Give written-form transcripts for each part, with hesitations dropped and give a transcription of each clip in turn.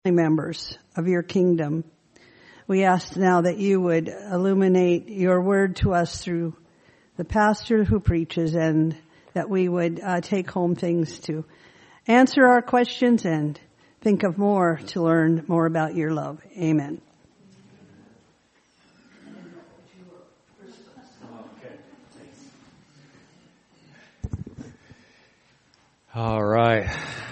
members of your kingdom. We ask now that you would illuminate your word to us through the pastor who preaches, and that we would take home things to answer our questions and think of more to learn more about your love. Amen. All right.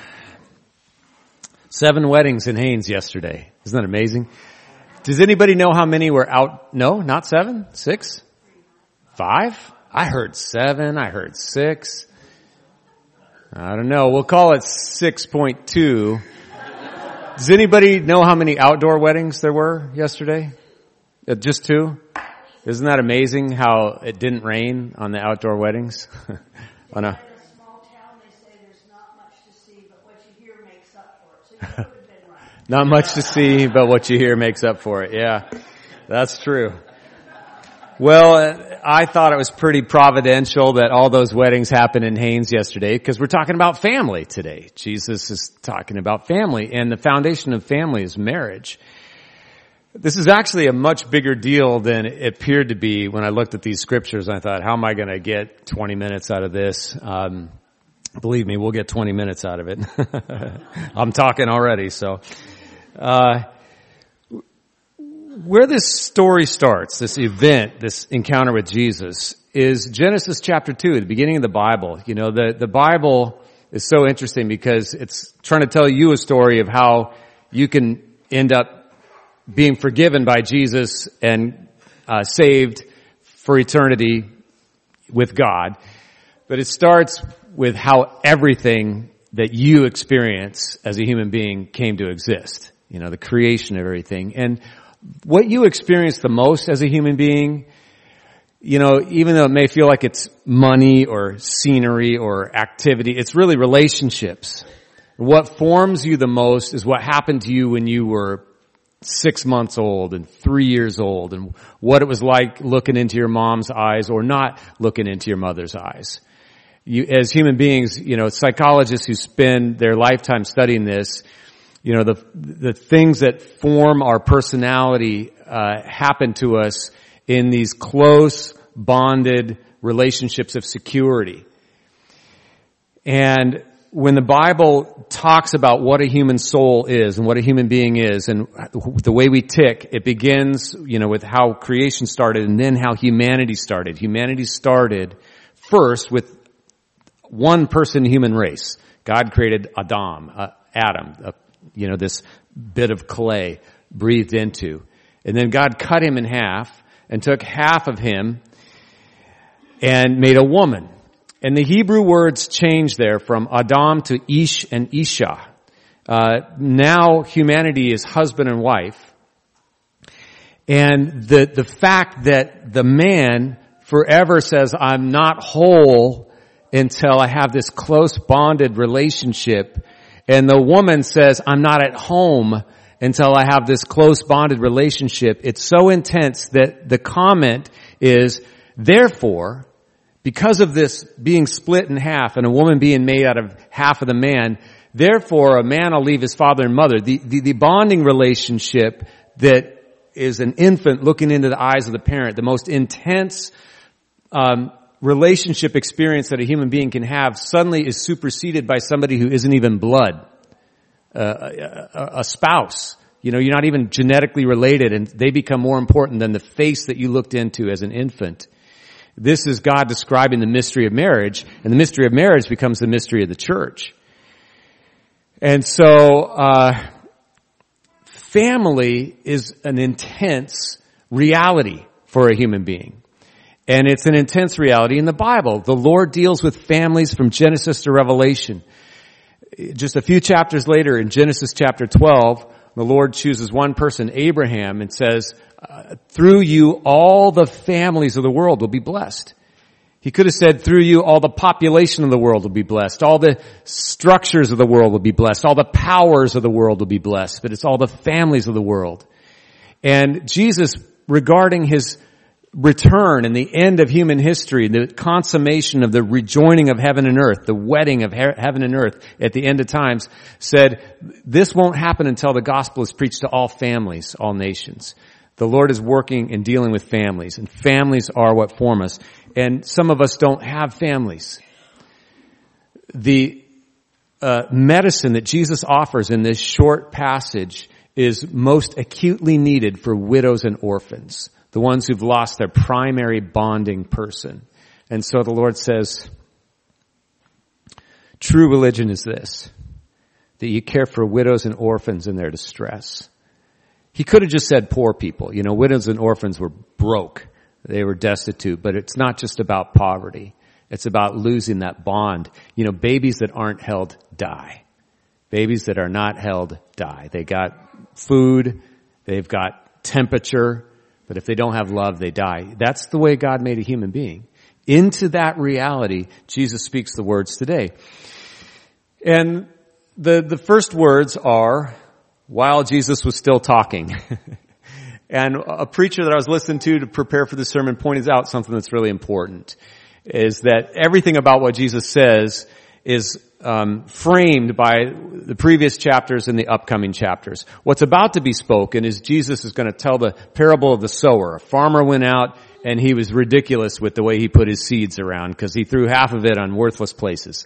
7 weddings in Haines yesterday. Isn't that amazing? Does anybody know how many were out? No, not 7? 6? 5? I heard 7. I heard 6. I don't know. We'll call it 6.2. Does anybody know how many outdoor weddings there were yesterday? Just 2? Isn't that amazing how it didn't rain on the outdoor weddings? On a Not much to see, but what you hear makes up for it. Yeah, that's true. Well, I thought it was pretty providential that all those weddings happened in Haines yesterday, because we're talking about family today. Jesus is talking about family, and the foundation of family is marriage. This is actually a much bigger deal than it appeared to be when I looked at these scriptures. I thought, how am I going to get 20 minutes out of this? Believe me, we'll get 20 minutes out of it. I'm talking already, so. Where this story starts, this event, this encounter with Jesus, is Genesis chapter 2, the beginning of the Bible. You know, the Bible is so interesting because it's trying to tell you a story of how you can end up being forgiven by Jesus and saved for eternity with God. But it starts with how everything that you experience as a human being came to exist. You know, the creation of everything. And what you experience the most as a human being, you know, even though it may feel like it's money or scenery or activity, it's really relationships. What forms you the most is what happened to you when you were 6 months old and 3 years old, and what it was like looking into your mom's eyes or not looking into your mother's eyes. You, as human beings, you know, psychologists who spend their lifetime studying this, you know, the things that form our personality happen to us in these close, bonded relationships of security. And when the Bible talks about what a human soul is and what a human being is and the way we tick, it begins, you know, with how creation started and then how humanity started. Humanity started first with one person human race. God created Adam, you know, this bit of clay breathed into. And then God cut him in half and took half of him and made a woman. And the Hebrew words change there from Adam to Ish and Isha. Now humanity is husband and wife. And the fact that the man forever says, I'm not whole until I have this close bonded relationship. And the woman says, I'm not at home until I have this close bonded relationship. It's so intense that the comment is, therefore, because of this being split in half and a woman being made out of half of the man, therefore a man will leave his father and mother. The bonding relationship that is an infant looking into the eyes of the parent, the most intense relationship experience that a human being can have, suddenly is superseded by somebody who isn't even blood, a spouse. You know, you're not even genetically related, and they become more important than the face that you looked into as an infant. This is God describing the mystery of marriage, and the mystery of marriage becomes the mystery of the church. And so, family is an intense reality for a human being. And it's an intense reality in the Bible. The Lord deals with families from Genesis to Revelation. Just a few chapters later, in Genesis chapter 12, the Lord chooses one person, Abraham, and says, through you, all the families of the world will be blessed. He could have said, through you, all the population of the world will be blessed. All the structures of the world will be blessed. All the powers of the world will be blessed. But it's all the families of the world. And Jesus, regarding his return and the end of human history, the consummation of the rejoining of heaven and earth, the wedding of heaven and earth at the end of times, said this won't happen until the gospel is preached to all families, all nations. The Lord is working and dealing with families, and families are what form us. And some of us don't have families. The medicine that Jesus offers in this short passage is most acutely needed for widows and orphans, the ones who've lost their primary bonding person. And so the Lord says, true religion is this, that you care for widows and orphans in their distress. He could have just said poor people. You know, widows and orphans were broke. They were destitute. But it's not just about poverty. It's about losing that bond. You know, babies that aren't held die. Babies that are not held die. They got food. They've got temperature. But if they don't have love, they die. That's the way God made a human being. Into that reality, Jesus speaks the words today. And the first words are, while Jesus was still talking. And a preacher that I was listening to prepare for this sermon pointed out something that's really important, is that everything about what Jesus says is framed by the previous chapters and the upcoming chapters. What's about to be spoken is Jesus is going to tell the parable of the sower. A farmer went out and he was ridiculous with the way he put his seeds around because he threw half of it on worthless places.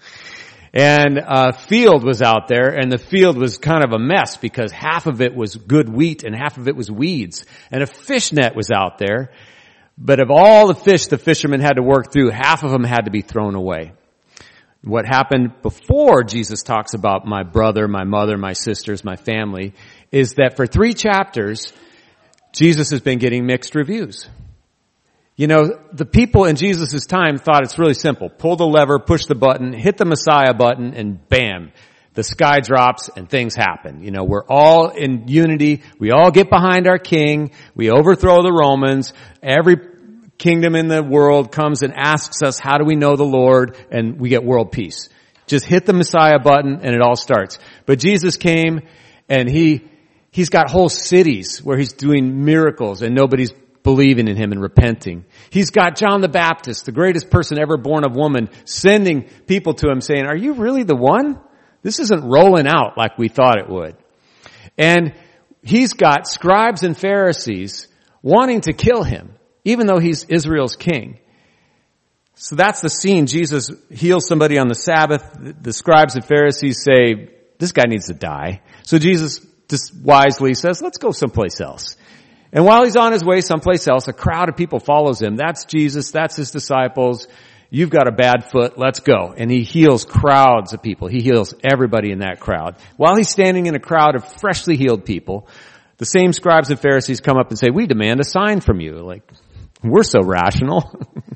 And a field was out there, and the field was kind of a mess because half of it was good wheat and half of it was weeds. And a fish net was out there, but of all the fish the fishermen had to work through, half of them had to be thrown away. What happened before Jesus talks about my brother, my mother, my sisters, my family, is that for 3 chapters, Jesus has been getting mixed reviews. You know, the people in Jesus' time thought it's really simple. Pull the lever, push the button, hit the Messiah button, and bam, the sky drops and things happen. You know, we're all in unity. We all get behind our king. We overthrow the Romans. Every kingdom in the world comes and asks us, how do we know the Lord? And we get world peace. Just hit the Messiah button and it all starts. But Jesus came and he's got whole cities where he's doing miracles and nobody's believing in him and repenting. He's got John the Baptist, the greatest person ever born of woman, sending people to him saying, are you really the one? This isn't rolling out like we thought it would. And he's got scribes and Pharisees wanting to kill him, even though he's Israel's king. So that's the scene. Jesus heals somebody on the Sabbath. The scribes and Pharisees say, this guy needs to die. So Jesus just wisely says, let's go someplace else. And while he's on his way someplace else, a crowd of people follows him. That's Jesus. That's his disciples. You've got a bad foot. Let's go. And he heals crowds of people. He heals everybody in that crowd. While he's standing in a crowd of freshly healed people, the same scribes and Pharisees come up and say, we demand a sign from you. Like, we're so rational.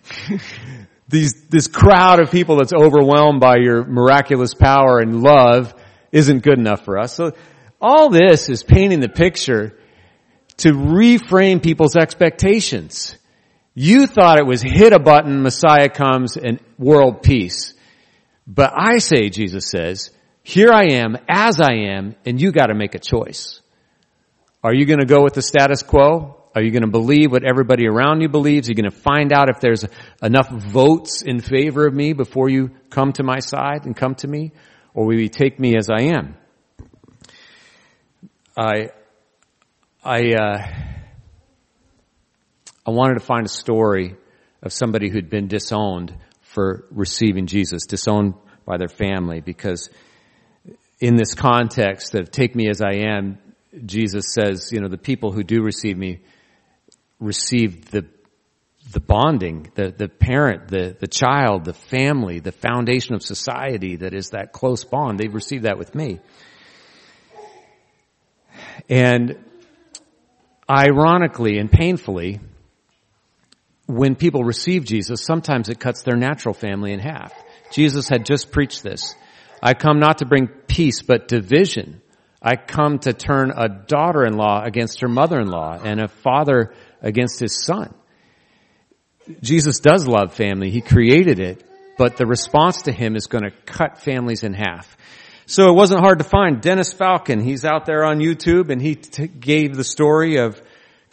This crowd of people that's overwhelmed by your miraculous power and love isn't good enough for us. So all this is painting the picture to reframe people's expectations. You thought it was hit a button, Messiah comes, and world peace. But I say, Jesus says, here I am, as I am, and you got to make a choice. Are you going to go with the status quo? Are you going to believe what everybody around you believes? Are you going to find out if there's enough votes in favor of me before you come to my side and come to me? Or will you take me as I am? I wanted to find a story of somebody who'd been disowned for receiving Jesus, disowned by their family, because in this context of take me as I am, Jesus says, you know, the people who do receive me receive the bonding, the parent, the child, the family, the foundation of society that is that close bond. They've received that with me. And ironically and painfully, when people receive Jesus, sometimes it cuts their natural family in half. Jesus had just preached this. I come not to bring peace, but division. I come to turn a daughter-in-law against her mother-in-law and a father against his son. Jesus does love family. He created it, but the response to him is going to cut families in half. So it wasn't hard to find Dennis Falcon. He's out there on YouTube, and he gave the story of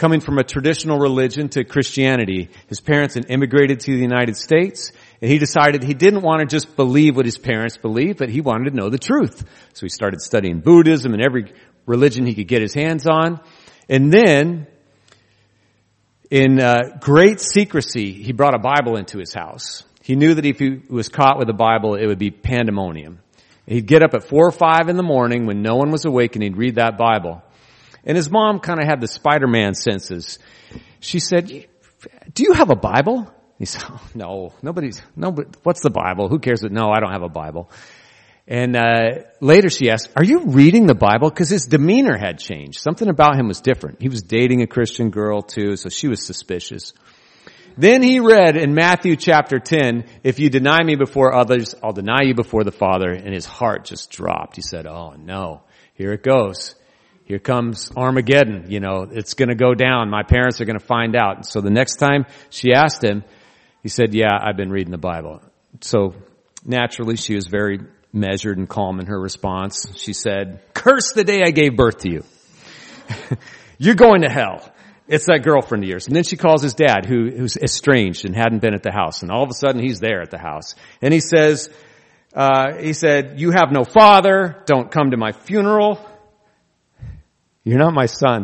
coming from a traditional religion to Christianity. His parents had immigrated to the United States, and he decided he didn't want to just believe what his parents believed, but he wanted to know the truth. So he started studying Buddhism and every religion he could get his hands on. And then, in great secrecy, he brought a Bible into his house. He knew that if he was caught with a Bible, it would be pandemonium. He'd get up at 4 or 5 in the morning when no one was awake, and he'd read that Bible. And his mom kind of had the Spider-Man senses. She said, "Do you have a Bible?" He said, "Oh, no, what's the Bible? Who cares? No, I don't have a Bible." And later she asked, "Are you reading the Bible?" Because his demeanor had changed. Something about him was different. He was dating a Christian girl too, so she was suspicious. Then he read in Matthew chapter 10, "If you deny me before others, I'll deny you before the Father." And his heart just dropped. He said, "Oh no, here it goes. Here comes Armageddon. It's going to go down. My parents are going to find out." And so the next time she asked him, he said, "Yeah, I've been reading the Bible." So naturally, she was very measured and calm in her response. She said, "Curse the day I gave birth to you. You're going to hell. It's that girlfriend of yours." And then she calls his dad, who's estranged and hadn't been at the house. And all of a sudden, he's there at the house. And he said, "You have no father. Don't come to my funeral. You're not my son."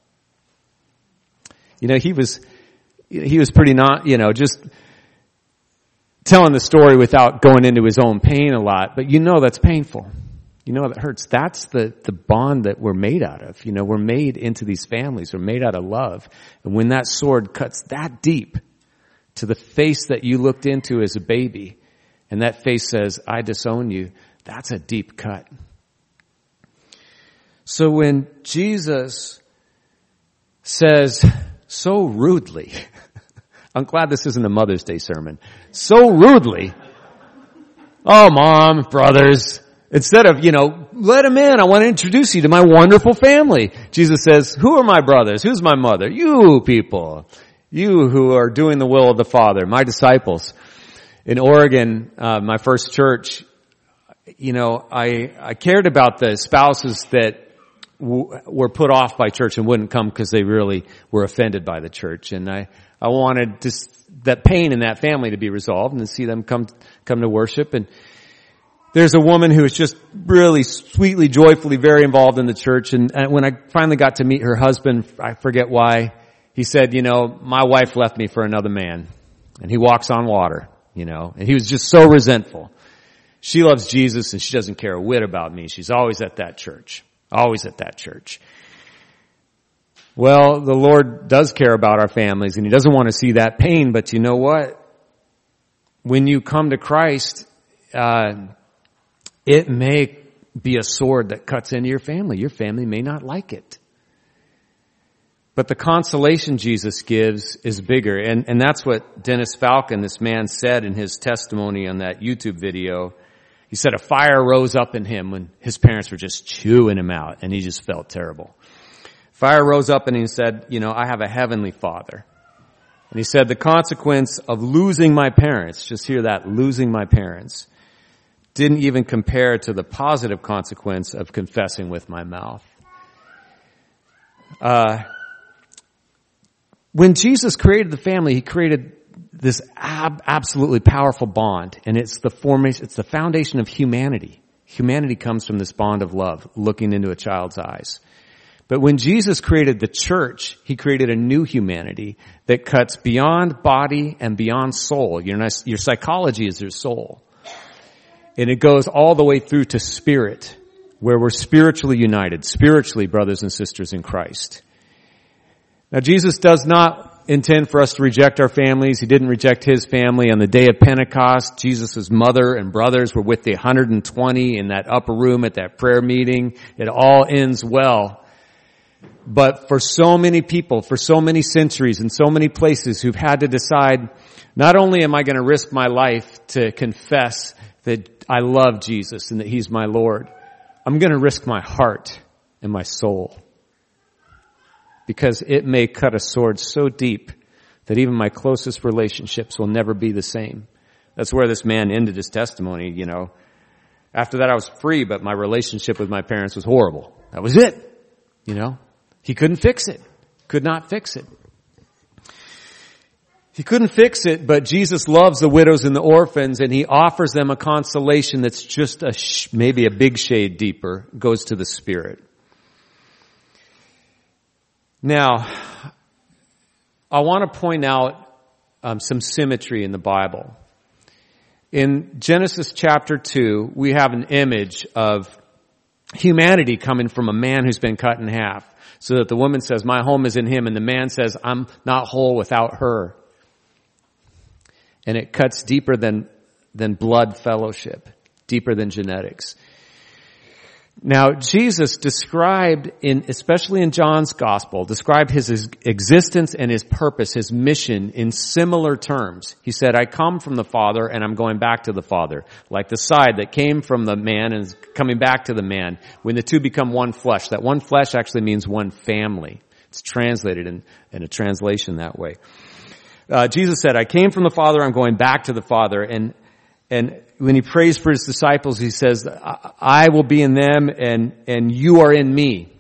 He was pretty just telling the story without going into his own pain a lot. But that's painful. That hurts. That's the bond that we're made out of. We're made into these families. We're made out of love. And when that sword cuts that deep to the face that you looked into as a baby, and that face says, "I disown you," that's a deep cut. So when Jesus says so rudely, I'm glad this isn't a Mother's Day sermon, so rudely, "Oh, Mom, brothers," instead of, "Let him in, I want to introduce you to my wonderful family," Jesus says, "Who are my brothers? Who's my mother? You people. You who are doing the will of the Father, my disciples." In Oregon, my first church, I cared about the spouses that were put off by church and wouldn't come because they really were offended by the church. And I wanted that pain in that family to be resolved and to see them come to worship. And there's a woman who was just really sweetly, joyfully very involved in the church. And when I finally got to meet her husband, I forget why, he said, "My wife left me for another man, and he walks on water," and he was just so resentful. She loves Jesus and she doesn't care a whit about me. She's always at that church. Always at that church. Well, the Lord does care about our families, and He doesn't want to see that pain, but you know what? When you come to Christ, it may be a sword that cuts into your family. Your family may not like it. But the consolation Jesus gives is bigger, and that's what Dennis Falcon, this man, said in his testimony on that YouTube video. He said a fire rose up in him when his parents were just chewing him out, and he just felt terrible. Fire rose up and he said, "I have a heavenly Father." And he said the consequence of losing my parents, just hear that, losing my parents, didn't even compare to the positive consequence of confessing with my mouth. When Jesus created the family, He created this absolutely powerful bond, and it's the foundation of humanity. Humanity comes from this bond of love, looking into a child's eyes. But when Jesus created the church, He created a new humanity that cuts beyond body and beyond soul. Your psychology is your soul. And it goes all the way through to spirit, where we're spiritually united, spiritually brothers and sisters in Christ. Now, Jesus does not intend for us to reject our families. He didn't reject His family. On the day of Pentecost, Jesus' mother and brothers were with the 120 in that upper room at that prayer meeting. It all ends well. But for so many people, for so many centuries, in so many places who've had to decide, not only am I going to risk my life to confess that I love Jesus and that He's my Lord, I'm going to risk my heart and my soul. Because it may cut a sword so deep that even my closest relationships will never be the same. That's where this man ended his testimony, After that I was free, but my relationship with my parents was horrible. That was it. He couldn't fix it. could not fix it. He couldn't fix it, but Jesus loves the widows and the orphans, and he offers them a consolation that's just maybe a big shade deeper, goes to the Spirit. Now, I want to point out some symmetry in the Bible. In Genesis chapter 2, we have an image of humanity coming from a man who's been cut in half, so that the woman says, my home is in him, and the man says, I'm not whole without her. And it cuts deeper than blood fellowship, deeper than genetics. Now, Jesus described especially in John's gospel, described his existence and his purpose, his mission in similar terms. He said, I come from the Father and I'm going back to the Father. Like the side that came from the man and is coming back to the man. When the two become one flesh, that one flesh actually means one family. It's translated in a translation that way. Jesus said, I came from the Father, I'm going back to the Father. And when he prays for his disciples, he says, I will be in them and you are in me.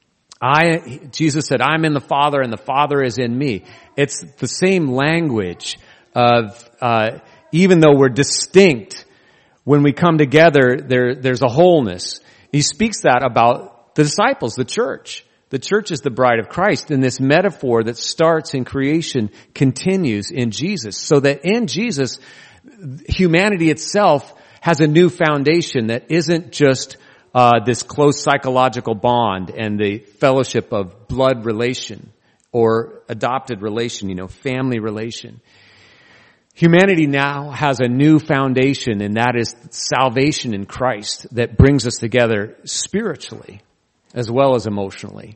Jesus said, I'm in the Father and the Father is in me. It's the same language of, even though we're distinct, when we come together, there's a wholeness. He speaks that about the disciples, the church. The church is the bride of Christ, and this metaphor that starts in creation continues in Jesus. So that in Jesus, humanity itself has a new foundation that isn't just this close psychological bond and the fellowship of blood relation or adopted relation, family relation. Humanity now has a new foundation, and that is salvation in Christ that brings us together spiritually as well as emotionally.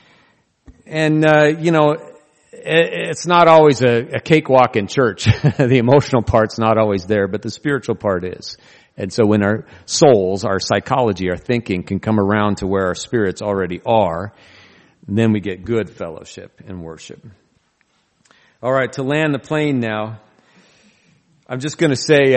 And, it's not always a cakewalk in church. The emotional part's not always there, but the spiritual part is. And so when our souls, our psychology, our thinking can come around to where our spirits already are, then we get good fellowship and worship. All right, to land the plane now, I'm just going to say,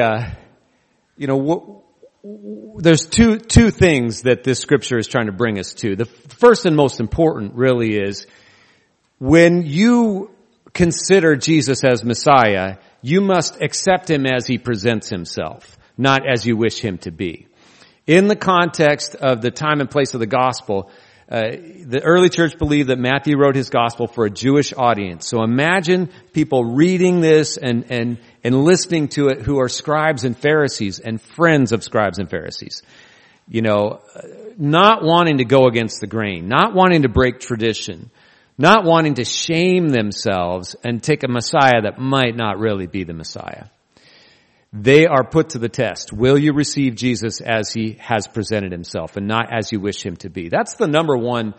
there's two things that this scripture is trying to bring us to. The first and most important really is when you consider Jesus as Messiah, you must accept him as he presents himself, not as you wish him to be. In the context of the time and place of the gospel, the early church believed that Matthew wrote his gospel for a Jewish audience. So imagine people reading this and listening to it who are scribes and Pharisees and friends of scribes and Pharisees. Not wanting to go against the grain, not wanting to break tradition, not wanting to shame themselves and take a Messiah that might not really be the Messiah. They are put to the test. Will you receive Jesus as he has presented himself and not as you wish him to be? That's the number one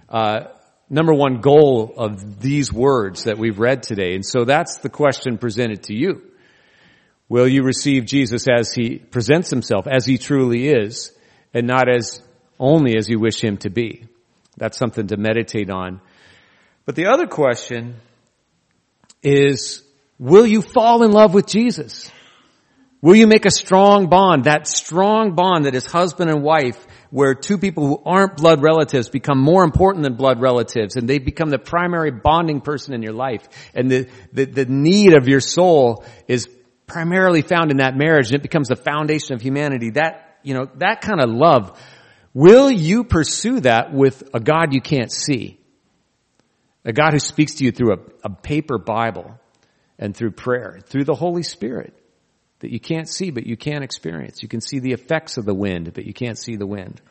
goal of these words that we've read today. And so that's the question presented to you. Will you receive Jesus as he presents himself, as he truly is, and not as only as you wish him to be? That's something to meditate on. But the other question is, will you fall in love with Jesus? Will you make a strong bond, that strong bond that is husband and wife, where two people who aren't blood relatives become more important than blood relatives, and they become the primary bonding person in your life, and the need of your soul is primarily found in that marriage, and it becomes the foundation of humanity. That kind of love. Will you pursue that with a God you can't see? A God who speaks to you through a paper Bible and through prayer, through the Holy Spirit that you can't see but you can experience. You can see the effects of the wind, but you can't see the wind.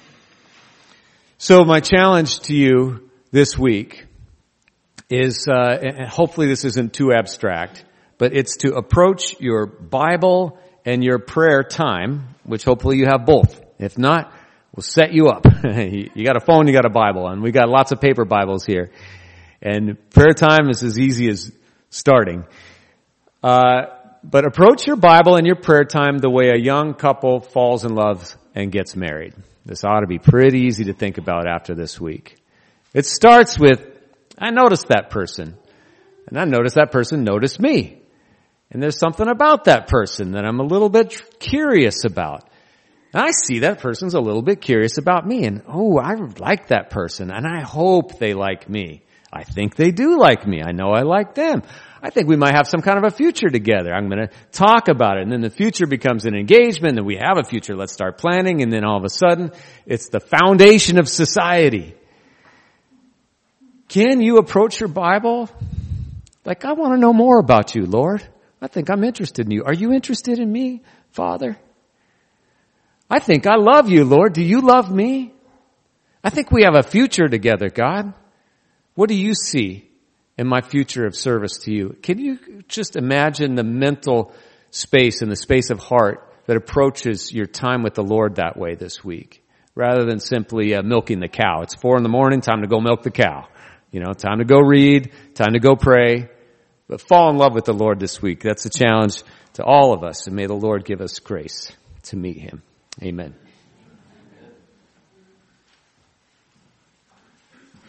So my challenge to you this week is, and hopefully this isn't too abstract, but it's to approach your Bible and your prayer time, which hopefully you have both. If not, we'll set you up. You got a phone, you got a Bible, and we got lots of paper Bibles here. And prayer time is as easy as starting. But approach your Bible and your prayer time the way a young couple falls in love and gets married. This ought to be pretty easy to think about after this week. It starts with, I noticed that person. And I noticed that person noticed me. And there's something about that person that I'm a little bit curious about. And I see that person's a little bit curious about me. And, I like that person. And I hope they like me. I think they do like me. I know I like them. I think we might have some kind of a future together. I'm going to talk about it. And then the future becomes an engagement, and we have a future. Let's start planning. And then all of a sudden, it's the foundation of society. Can you approach your Bible like, I want to know more about you, Lord? I think I'm interested in you. Are you interested in me, Father? I think I love you, Lord. Do you love me? I think we have a future together, God. What do you see in my future of service to you? Can you just imagine the mental space and the space of heart that approaches your time with the Lord that way this week, rather than simply milking the cow? It's 4 a.m, time to go milk the cow. Time to go read, time to go pray. But fall in love with the Lord this week. That's a challenge to all of us, and may the Lord give us grace to meet him. Amen.